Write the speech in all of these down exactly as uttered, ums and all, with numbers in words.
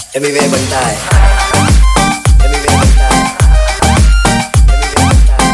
एमिवे बनता है, एमिवे बनता है, एमिवे बनता है।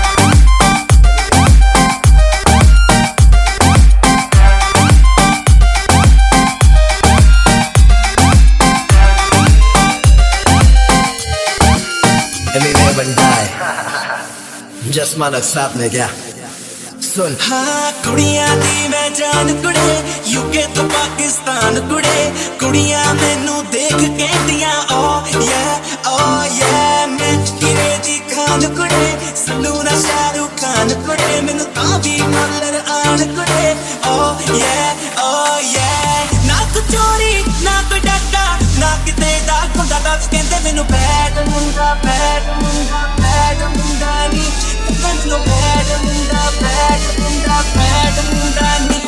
एमिवे बनता है, जस्मा नक्सात ने क्या सुन। हाँ कुड़ियां दी मैं जान कुड़े, यूके तो पाकिस्तान कुड़े, कुड़ियां मैनू देख कहदियां ओ ये ओ ये मैं किरे दी खान कुड़े, सल्लू ना शाहरुख खान कुड़े, मैनू तां भी मलर आन कुड़े ओ ये ओ ये। ना कोई चोरी ना कोई डाका ना किते दा खुंदा दा कहंदे मैनू बैड मुंडा बैड मुंडा बैड मुंडा नी मैनू बैड मुंडा बैड मुंडा बैड मुंडा नी।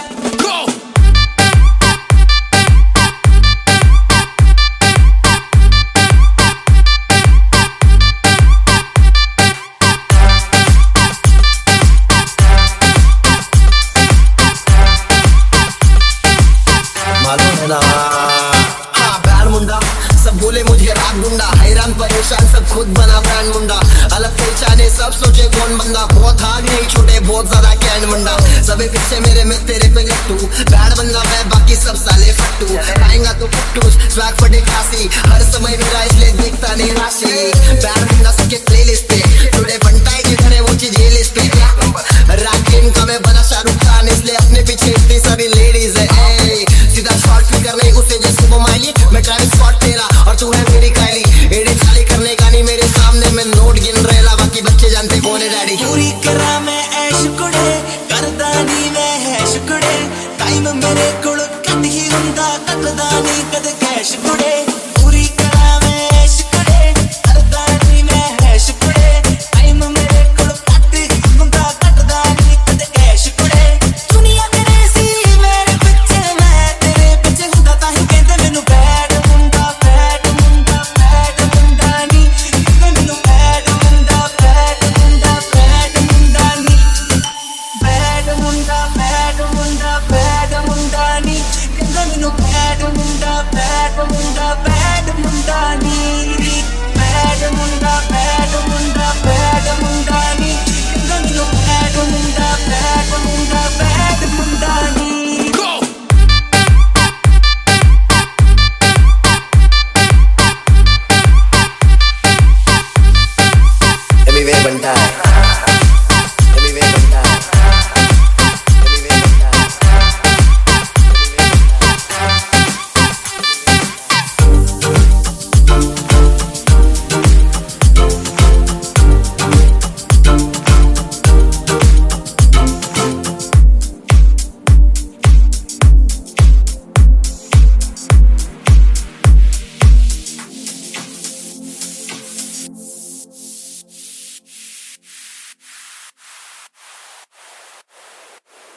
मालूम है ना, हाँ बैड मुंडा सब बोले मुझे रात गुंडा, हैरान परेशान सब खुद बना ब्रांड मुंडा, अलग पहचाने सब सोचे कौन बंदा, बहुत हार्ड नहीं छोटे बहुत ज्यादा कैंड मुंडा, सभी पीछे मेरे में तेरे पे लट्टू, बैड बंदा मैं बाकी सब साले फट्टू, आएगा तो फट्टू स्वैग फटे खासी, हर समय मेरा इसलिए दिखता नहीं राशि, बैड मुंडा सबके प्लेलिस्ट पे थोड़े बनता है जिधर है वो चीज ये लिस्ट पे, रैप गेम का मैं बना शाहरुख खान इसलिए अपने पीछे इतनी सारी लेडीज है, सीधा शॉर्ट फिगर नहीं उसे जैसे वो माइली, मैं ट्रैविस स्कॉट तेरा और तू है मेरी काइली, एडी चाली करने का नहीं मेरे सामने मैं नोट गिन रहेला, बाकी बच्चे जानते कौन है डैडी। पूरी करा मैं ऐश कुड़े, करदा नी मैं हैश कुड़े, टाइम मेरे कोल कद ही हुंदा कटदा नी कद कैश कुड़े, पूरी करा मैं ऐश कुड़े, करदा नी मैं हैश कुड़े, टाइम मेरे कोल कद ही हुंदा कटदा नी कद कैश कुड़े, दुनिया तेरे सी मेरे पीछे मैं तेरे पीछे हुंदा ताही कहंदे मैनू बैड मुंडा बैड मुंडा बैड मुंडा नी, मैनू बैड मुंडा बैड मुंडा बैड मुंडा नी, बैड मुंडा बैड मुंडा बैड मुंडा नी, कहंदे मैनू बैड मुंडा बैड मुंडा बैड मुंडा नी, बैड मुंडा बैड मुंडा बैड मुंडा